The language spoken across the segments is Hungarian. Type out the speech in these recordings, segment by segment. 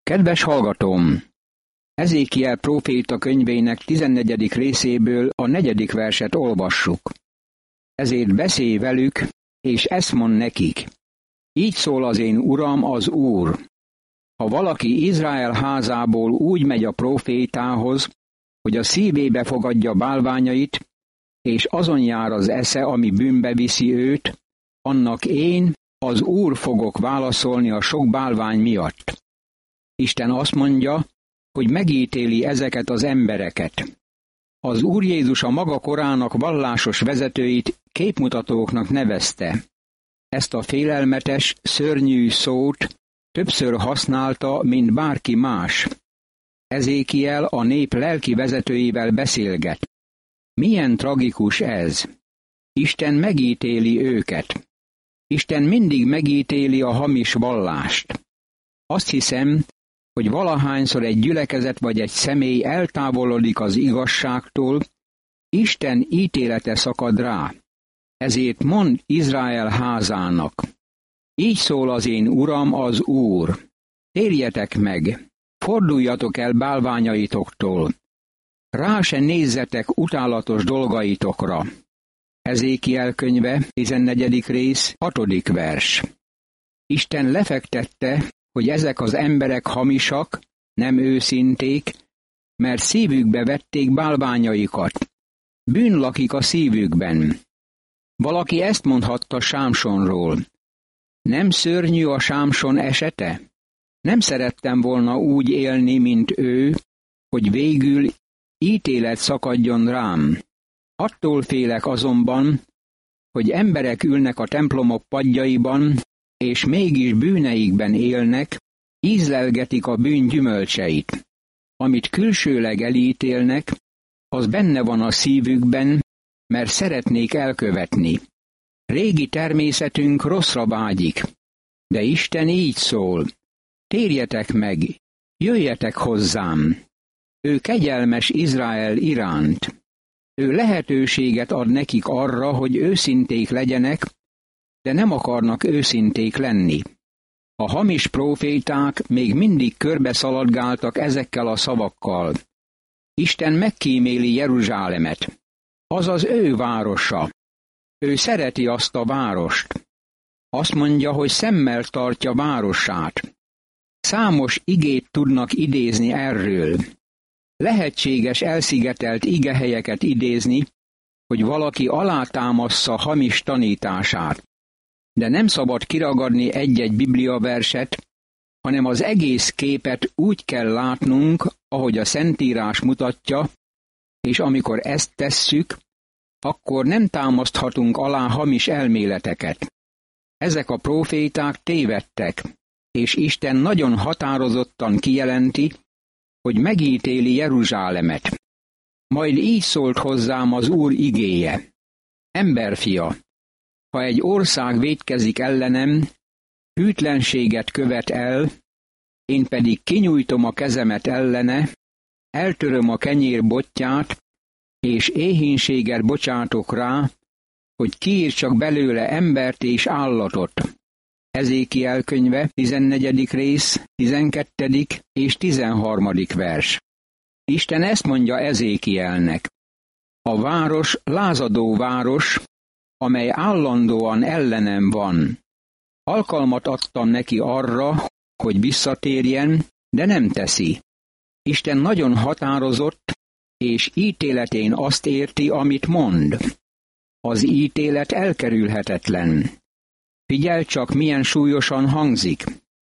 Kedves hallgatóm! Ezékiel próféta könyvének 14. részéből a 4. verset olvassuk. Ezért beszélj velük, és ezt mondd nekik. Így szól az én Uram, az Úr. Ha valaki Izrael házából úgy megy a prófétához, hogy a szívébe fogadja bálványait, és azon jár az esze, ami bűnbe viszi őt, annak én, az Úr fogok válaszolni a sok bálvány miatt. Isten azt mondja, hogy megítéli ezeket az embereket. Az Úr Jézus a maga korának vallásos vezetőit képmutatóknak nevezte. Ezt a félelmetes, szörnyű szót többször használta, mint bárki más. Ezékiel a nép lelki vezetőivel beszélget. Milyen tragikus ez! Isten megítéli őket. Isten mindig megítéli a hamis vallást. Azt hiszem, hogy valahányszor egy gyülekezet vagy egy személy eltávolodik az igazságtól, Isten ítélete szakad rá. Ezért mondd Izrael házának. Így szól az én Uram, az Úr. Térjetek meg, forduljatok el bálványaitoktól. Rá se nézzetek utálatos dolgaitokra. Ezékiel könyve, 14. rész, 6. vers. Isten lefektette, hogy ezek az emberek hamisak, nem őszinték, mert szívükbe vették bálványaikat. Bűn lakik a szívükben. Valaki ezt mondhatta Sámsonról. Nem szörnyű a Sámson esete? Nem szerettem volna úgy élni, mint ő, hogy végül ítélet szakadjon rám. Attól félek azonban, hogy emberek ülnek a templomok padjaiban, és mégis bűneikben élnek, ízlelgetik a bűn gyümölcseit. Amit külsőleg elítélnek, az benne van a szívükben, mert szeretnék elkövetni. Régi természetünk rosszra vágyik, de Isten így szól. Térjetek meg, jöjjetek hozzám. Ő kegyelmes Izrael iránt. Ő lehetőséget ad nekik arra, hogy őszinték legyenek, de nem akarnak őszinték lenni. A hamis próféták még mindig körbe szaladgáltak ezekkel a szavakkal. Isten megkíméli Jeruzsálemet. Az az ő városa. Ő szereti azt a várost. Azt mondja, hogy szemmel tartja városát. Számos igét tudnak idézni erről. Lehetséges elszigetelt igehelyeket idézni, hogy valaki alátámassza hamis tanítását. De nem szabad kiragadni egy-egy bibliaverset, hanem az egész képet úgy kell látnunk, ahogy a Szentírás mutatja, és amikor ezt tesszük, akkor nem támaszthatunk alá hamis elméleteket. Ezek a próféták tévedtek, és Isten nagyon határozottan kijelenti, hogy megítéli Jeruzsálemet. Majd így szólt hozzám az Úr igéje. Emberfia, ha egy ország vétkezik ellenem, hűtlenséget követ el, én pedig kinyújtom a kezemet ellene, eltöröm a kenyér botját, és éhínséget bocsátok rá, hogy kiírtsak belőle embert és állatot. Ezékiel könyve, 14. rész, 12. és 13. vers. Isten ezt mondja Ezékielnek. A város lázadó város, amely állandóan ellenem van. Alkalmat adtam neki arra, hogy visszatérjen, de nem teszi. Isten nagyon határozott, és ítéletén azt érti, amit mond. Az ítélet elkerülhetetlen. Figyelj csak, milyen súlyosan hangzik.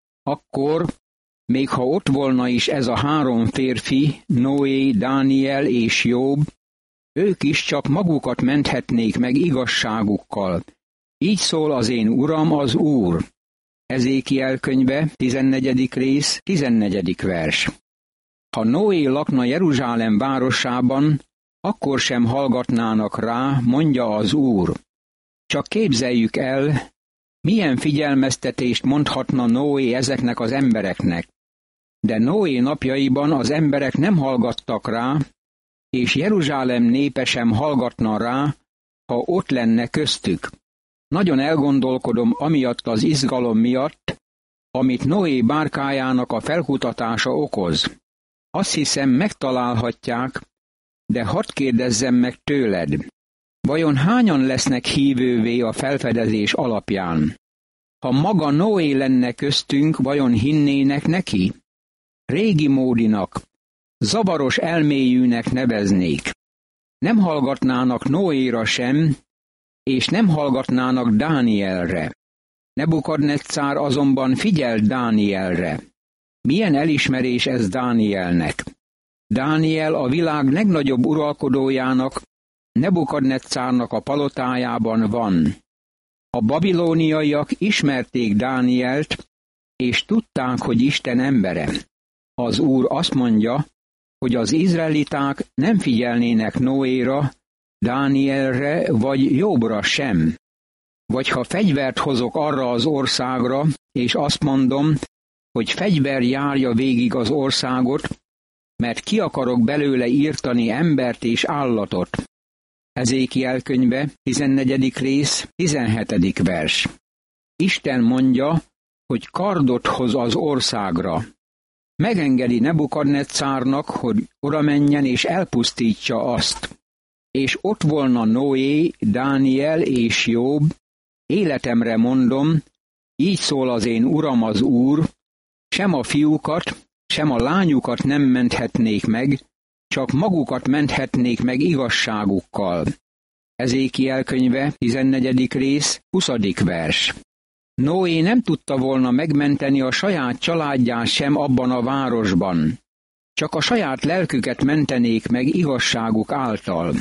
Akkor, még ha ott volna is ez a 3 férfi, Noé, Dániel és Jobb, ők is csak magukat menthetnék meg igazságukkal. Így szól az én Uram, az Úr. Ezékiel könyve, 14. rész, 14. vers. Ha Noé lakna Jeruzsálem városában, akkor sem hallgatnának rá, mondja az Úr. Csak képzeljük el, milyen figyelmeztetést mondhatna Noé ezeknek az embereknek. De Noé napjaiban az emberek nem hallgattak rá, és Jeruzsálem népe sem hallgatna rá, ha ott lenne köztük. Nagyon elgondolkodom amiatt az izgalom miatt, amit Noé bárkájának a felkutatása okoz. Azt hiszem, megtalálhatják, de hadd kérdezzem meg tőled, vajon hányan lesznek hívővé a felfedezés alapján? Ha maga Noé lenne köztünk, vajon hinnének neki? Régi módinak, zavaros elméjűnek neveznék. Nem hallgatnának Noéra sem, és nem hallgatnának Dánielre. Nebukadneccár azonban figyelt Dánielre. Milyen elismerés ez Dánielnek! Dániel a világ legnagyobb uralkodójának, Nebukadneccárnak a palotájában van. A babilóniaiak ismerték Dánielt, és tudták, hogy Isten embere. Az Úr azt mondja, hogy az izraeliták nem figyelnének Noéra, Dánielre vagy Jobbra sem. Vagy ha fegyvert hozok arra az országra, és azt mondom, hogy fegyver járja végig az országot, mert ki akarok belőle írtani embert és állatot. Ezékiel könyve, 14. rész, 17. vers. Isten mondja, hogy kardot hoz az országra. Megengedi Nebukadneccárnak, hogy odamenjen és elpusztítsa azt. És ott volna Noé, Dániel és Jobb, életemre mondom, így szól az én Uram az Úr, sem a fiúkat, sem a lányukat nem menthetnék meg, csak magukat menthetnék meg igazságukkal. Ezékiel könyve, 14. rész, 20. vers. Noé nem tudta volna megmenteni a saját családját sem abban a városban. Csak a saját lelküket mentenék meg igazságuk által.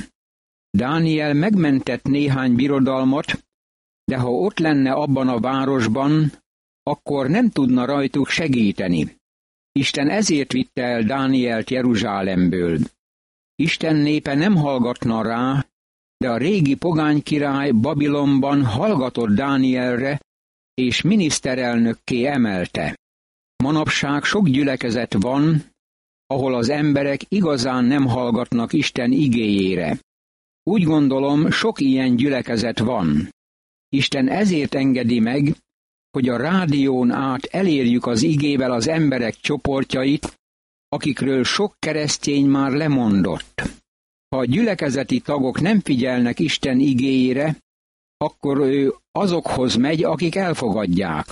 Dániel megmentett néhány birodalmat, de ha ott lenne abban a városban, akkor nem tudna rajtuk segíteni. Isten ezért vitte el Dánielt Jeruzsálemből. Isten népe nem hallgatna rá, de a régi pogány király Babilonban hallgatott Dánielre, és miniszterelnökké emelte. Manapság sok gyülekezet van, ahol az emberek igazán nem hallgatnak Isten igéjére. Úgy gondolom, sok ilyen gyülekezet van. Isten ezért engedi meg, hogy a rádión át elérjük az igével az emberek csoportjait, akikről sok keresztény már lemondott. Ha a gyülekezeti tagok nem figyelnek Isten igéjére, akkor ő azokhoz megy, akik elfogadják.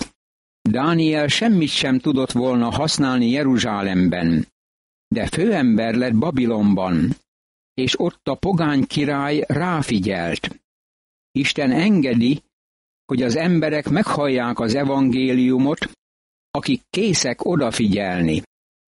Dániel semmit sem tudott volna használni Jeruzsálemben, de főember lett Babilonban, és ott a pogány király ráfigyelt. Isten engedi, hogy az emberek meghallják az evangéliumot, akik készek odafigyelni.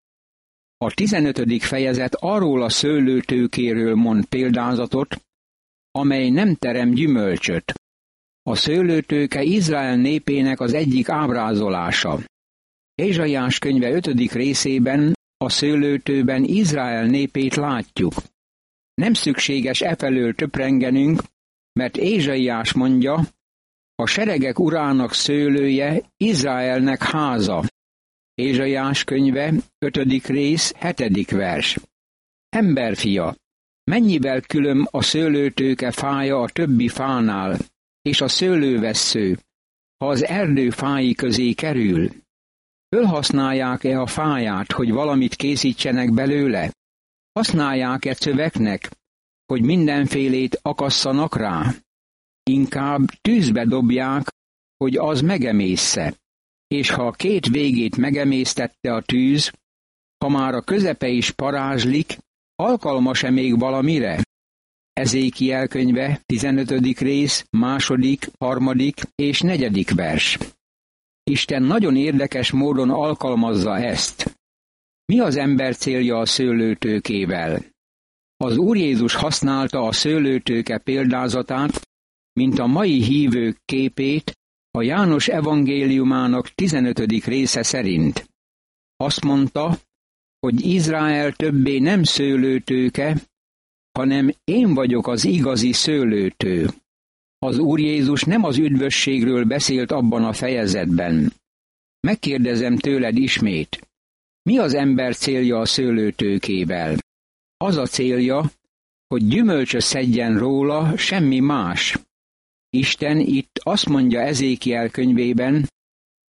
A 15. fejezet arról a szőlőtőkéről mond példázatot, amely nem terem gyümölcsöt. A szőlőtőke Izrael népének az egyik ábrázolása. Ézsaiás könyve 5. részében a szőlőtőben Izrael népét látjuk. Nem szükséges efelől töprengenünk, mert Ézsaiás mondja, a seregek urának szőlője Izraelnek háza. Ézsaiás könyve, 5. rész, 7. vers. Emberfia, mennyivel külön a szőlőtőke fája a többi fánál, és a szőlővessző, ha az erdő fái közé kerül? Fölhasználják-e a fáját, hogy valamit készítsenek belőle? Használják-e szövegnek, hogy mindenfélét akasszanak rá? Inkább tűzbe dobják, hogy az megemészze. És ha a két végét megemésztette a tűz, ha már a közepe is parázslik, alkalmas-e még valamire? Ezékiel könyve, 15. rész, 2., 3. és 4. vers. Isten nagyon érdekes módon alkalmazza ezt. Mi az ember célja a szőlőtőkével? Az Úr Jézus használta a szőlőtőke példázatát, mint a mai hívők képét, a János evangéliumának 15. része szerint. Azt mondta, hogy Izrael többé nem szőlőtőke, hanem én vagyok az igazi szőlőtő. Az Úr Jézus nem az üdvösségről beszélt abban a fejezetben. Megkérdezem tőled ismét, mi az ember célja a szőlőtőkével? Az a célja, hogy gyümölcsöt szedjen róla, semmi más. Isten itt azt mondja Ezékiel könyvében,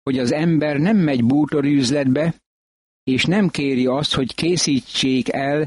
hogy az ember nem megy bútorüzletbe, és nem kéri azt, hogy készítsék el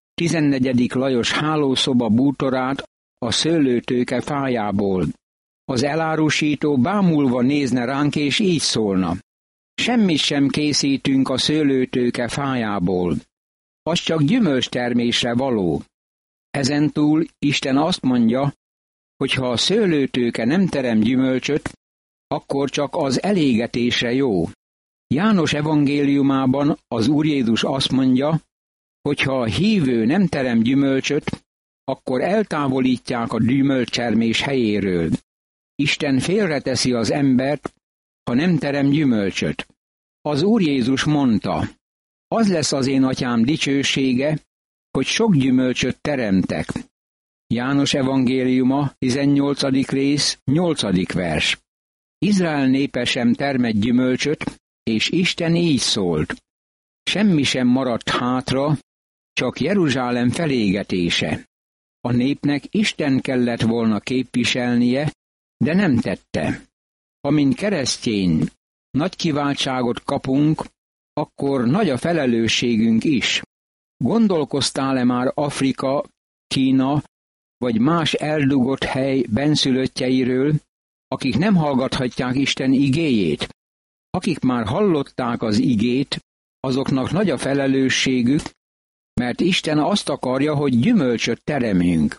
14. Lajos hálószoba bútorát a szőlőtőke fájából. Az elárusító bámulva nézne ránk, és így szólna: semmit sem készítünk a szőlőtőke fájából, az csak gyümölcstermésre való. Ezentúl Isten azt mondja, hogy ha a szőlőtőke nem terem gyümölcsöt, akkor csak az elégetésre jó. János evangéliumában az Úr Jézus azt mondja, hogy ha a hívő nem terem gyümölcsöt, akkor eltávolítják a gyümölcstermés helyéről. Isten félreteszi az embert, ha nem terem gyümölcsöt. Az Úr Jézus mondta: az lesz az én atyám dicsősége, hogy sok gyümölcsöt teremtek. János evangéliuma, 18. rész, 8. vers. Izrael népe sem termett gyümölcsöt, és Isten így szólt: semmi sem maradt hátra, csak Jeruzsálem felégetése. A népnek Isten kellett volna képviselnie, de nem tette. Ha mint keresztény nagy kiváltságot kapunk, akkor nagy a felelősségünk is. Gondolkoztál-e már Afrika, Kína vagy más eldugott hely benszülöttjeiről, akik nem hallgathatják Isten igéjét? Akik már hallották az igét, azoknak nagy a felelősségük, mert Isten azt akarja, hogy gyümölcsöt teremjünk.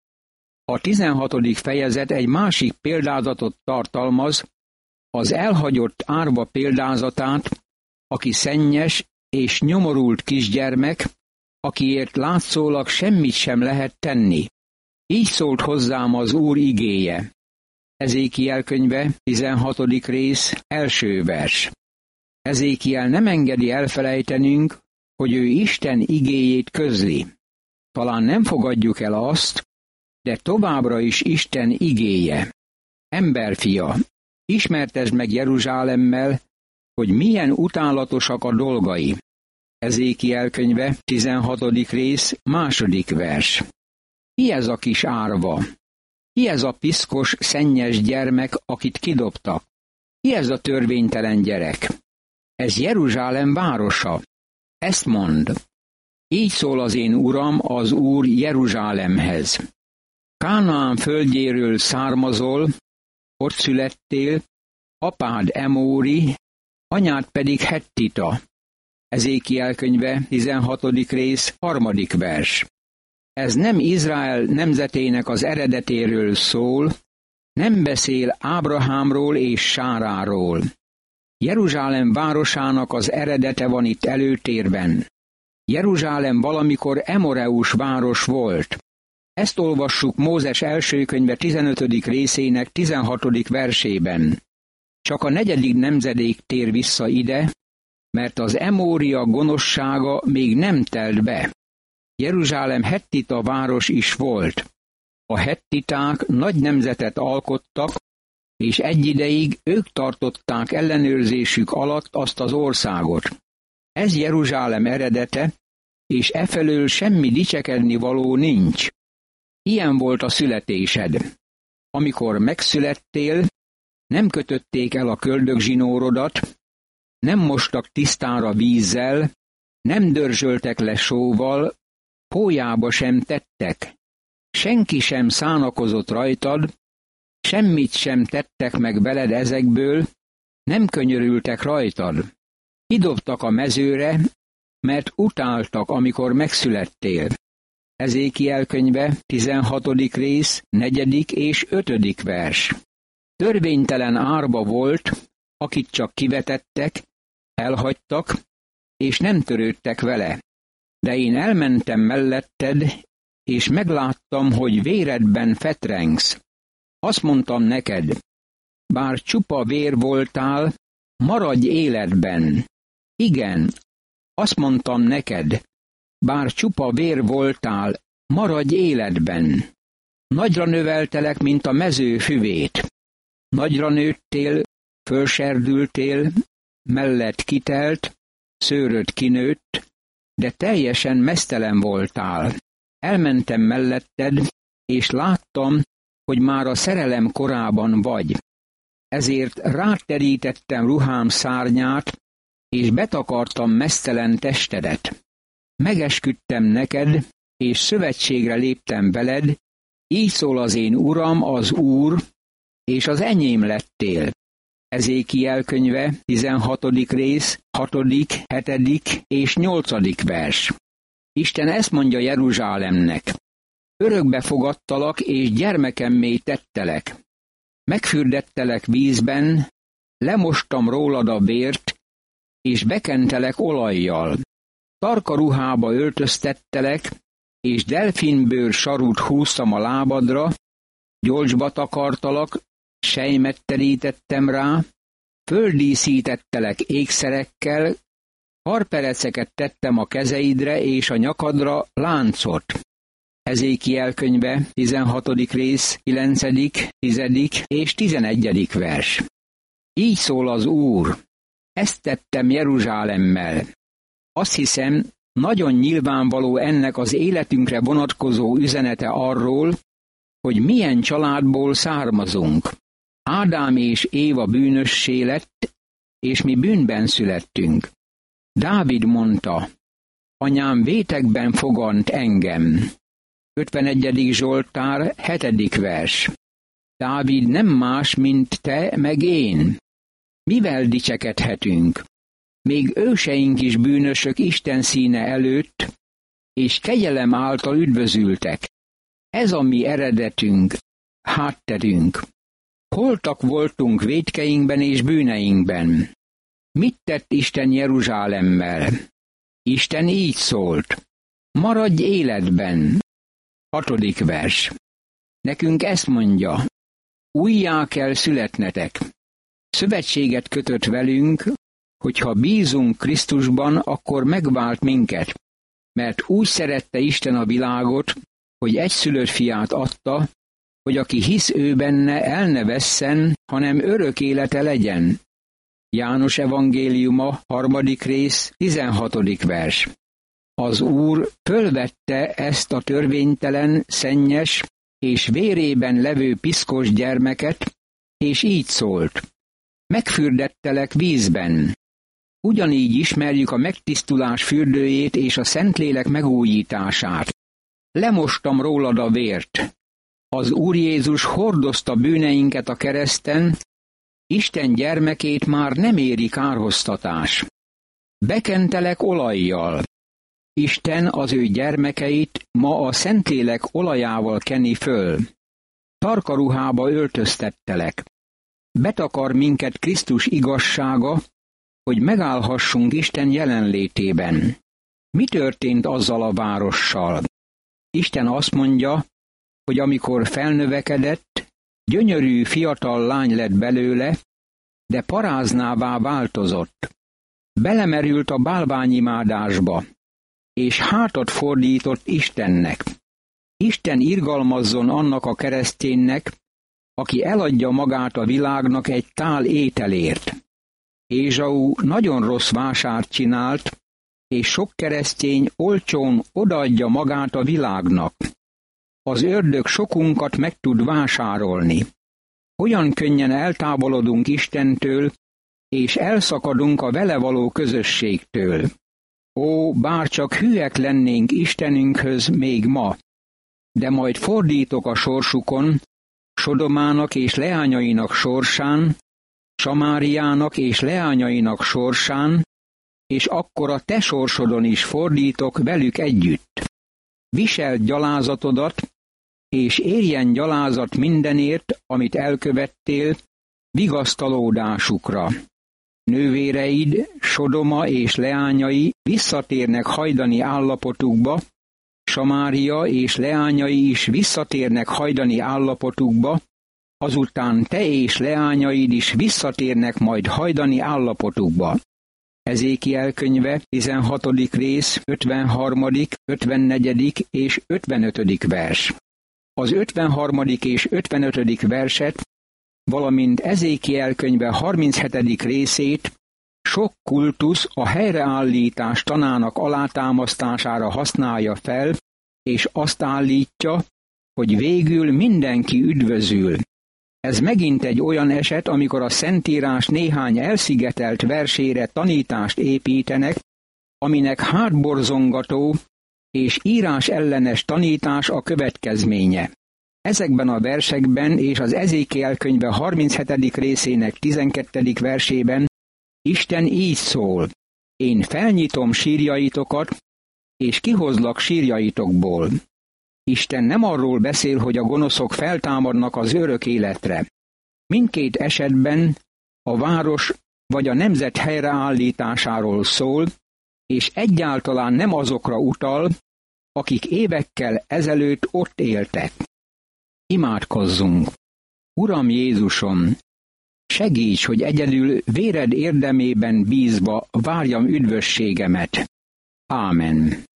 A 16. fejezet egy másik példázatot tartalmaz, az elhagyott árva példázatát, aki szennyes és nyomorult kisgyermek, akiért látszólag semmit sem lehet tenni. Így szólt hozzám az Úr igéje. Ezékiel könyve, 16. rész, 1. vers. Ezékiel nem engedi elfelejtenünk, hogy ő Isten igéjét közli. Talán nem fogadjuk el azt, de továbbra is Isten igéje. Emberfia, ismertesd meg Jeruzsálemmel, hogy milyen utálatosak a dolgai. Ezékiel könyve, 16. rész, 2. vers. Ki ez a kis árva? Ki ez a piszkos, szennyes gyermek, akit kidobtak? Ki ez a törvénytelen gyerek? Ez Jeruzsálem városa. Ezt mond: így szól az én Uram, az Úr Jeruzsálemhez. Kánaán földjéről származol, ott születtél, apád emóri, anyád pedig hettita. Ezékiel könyve, 16. rész, 3. vers. Ez nem Izrael nemzetének az eredetéről szól, nem beszél Ábrahámról és Sáráról. Jeruzsálem városának az eredete van itt előtérben. Jeruzsálem valamikor emoreus város volt. Ezt olvassuk Mózes első könyve 15. részének 16. versében. Csak a 4. nemzedék tér vissza ide, mert az emória gonoszsága még nem telt be. Jeruzsálem hettita város is volt. A hettiták nagy nemzetet alkottak, és egy ideig ők tartották ellenőrzésük alatt azt az országot. Ez Jeruzsálem eredete, és efelől semmi dicsekedni való nincs. Ilyen volt a születésed. Amikor megszülettél, nem kötötték el a köldögzsinórodat, nem mostak tisztára vízzel, nem dörzsöltek le sóval, pólyába sem tettek. Senki sem szánakozott rajtad, semmit sem tettek meg veled ezekből, nem könyörültek rajtad. Kidobtak a mezőre, mert utáltak, amikor megszülettél. Ezékiel könyve, 16. rész, 4. és 5. vers. Törvénytelen árba volt, akit csak kivetettek, elhagytak, és nem törődtek vele. De én elmentem melletted, és megláttam, hogy véredben fetrengsz. Azt mondtam neked: bár csupa vér voltál, maradj életben. Igen, azt mondtam neked: bár csupa vér voltál, maradj életben. Nagyra növeltelek, mint a mező füvét. Nagyra nőttél, fölserdültél, mellett kitelt, szőröd kinőtt, de teljesen meztelen voltál. Elmentem melletted, és láttam, hogy már a szerelem korában vagy. ezért ráterítettem ruhám szárnyát, és betakartam meztelen testedet. Megesküdtem neked, és szövetségre léptem veled, így szól az én Uram, az Úr, és az enyém lettél. Ezékiel könyve, 16. rész, 6., 7. és 8. vers. Isten ezt mondja Jeruzsálemnek: örökbe fogadtalak, és gyermekemmé tettelek. Megfürdettelek vízben, lemostam rólad a vért, és bekentelek olajjal. Tarka ruhába öltöztettelek, és delfinbőr sarút húztam a lábadra, gyolcsba takartalak, selymet terítettem rá, földíszítettelek ékszerekkel, karpereceket tettem a kezeidre és a nyakadra láncot. Ezékiel könyve, 16. rész, 9., 10. és 11. vers. Így szól az Úr: ezt tettem Jeruzsálemmel. Azt hiszem, nagyon nyilvánvaló ennek az életünkre vonatkozó üzenete arról, hogy milyen családból származunk. Ádám és Éva bűnössé lett, és mi bűnben születtünk. Dávid mondta: anyám vétekben fogant engem. 51. Zsoltár, 7. vers. Dávid nem más, mint te meg én. Mivel dicsekedhetünk? Még őseink is bűnösök Isten színe előtt, és kegyelem által üdvözültek. Ez a mi eredetünk, hátterünk. Holtak voltunk vétkeinkben és bűneinkben. Mit tett Isten Jeruzsálemmel? Isten így szólt: maradj életben. 6. vers. Nekünk ezt mondja: újjá kell születnetek. Szövetséget kötött velünk, hogyha bízunk Krisztusban, akkor megvált minket, mert úgy szerette Isten a világot, hogy egyszülött fiát adta, hogy aki hisz ő benne, el ne vesszen, hanem örök élete legyen. János evangéliuma, 3. rész, 16. vers. Az Úr fölvette ezt a törvénytelen, szennyes és vérében levő piszkos gyermeket, és így szólt: megfürdettelek vízben. Ugyanígy ismerjük a megtisztulás fürdőjét és a Szentlélek megújítását. Lemostam rólad a vért. Az Úr Jézus hordozta bűneinket a kereszten, Isten gyermekét már nem éri kárhoztatás. Bekentelek olajjal. Isten az ő gyermekeit ma a Szentlélek olajával keni föl. Tarka ruhába öltöztettelek. Betakar minket Krisztus igazsága, hogy megállhassunk Isten jelenlétében. Mi történt azzal a várossal? Isten azt mondja, hogy amikor felnövekedett, gyönyörű fiatal lány lett belőle, de paráznává változott. Belemerült a bálványimádásba, és hátat fordított Istennek. Isten irgalmazzon annak a kereszténynek, aki eladja magát a világnak egy tál ételért. Ézsau nagyon rossz vásárt csinált, és sok keresztény olcsón odaadja magát a világnak. Az ördög sokunkat meg tud vásárolni. Olyan könnyen eltávolodunk Istentől, és elszakadunk a vele való közösségtől. Ó, bárcsak hűek lennénk Istenünkhöz még ma, de majd fordítok a sorsukon, Sodomának és leányainak sorsán, Samáriának és leányainak sorsán, és akkor a te sorsodon is fordítok velük együtt. Viseld gyalázatodat, és érjen gyalázat mindenért, amit elkövettél, vigasztalódásukra. Nővéreid, Sodoma és leányai visszatérnek hajdani állapotukba, Samária és leányai is visszatérnek hajdani állapotukba, azután te és leányaid is visszatérnek majd hajdani állapotukba. Ezékiel könyve, 16. rész, 53., 54. és 55. vers. Az 53. és 55. verset, valamint Ezékiel könyve 37. részét sok kultusz a helyreállítás tanának alátámasztására használja fel, és azt állítja, hogy végül mindenki üdvözül. Ez megint egy olyan eset, amikor a Szentírás néhány elszigetelt versére tanítást építenek, aminek hátborzongató és írás ellenes tanítás a következménye. Ezekben a versekben és az Ezékiel könyve 37. részének 12. versében Isten így szól: én felnyitom sírjaitokat, és kihozlak sírjaitokból. Isten nem arról beszél, hogy a gonoszok feltámadnak az örök életre. Mindkét esetben a város vagy a nemzet helyreállításáról szól, és egyáltalán nem azokra utal, akik évekkel ezelőtt ott éltek. Imádkozzunk! Uram Jézusom, segíts, hogy egyedül véred érdemében bízva várjam üdvösségemet. Ámen.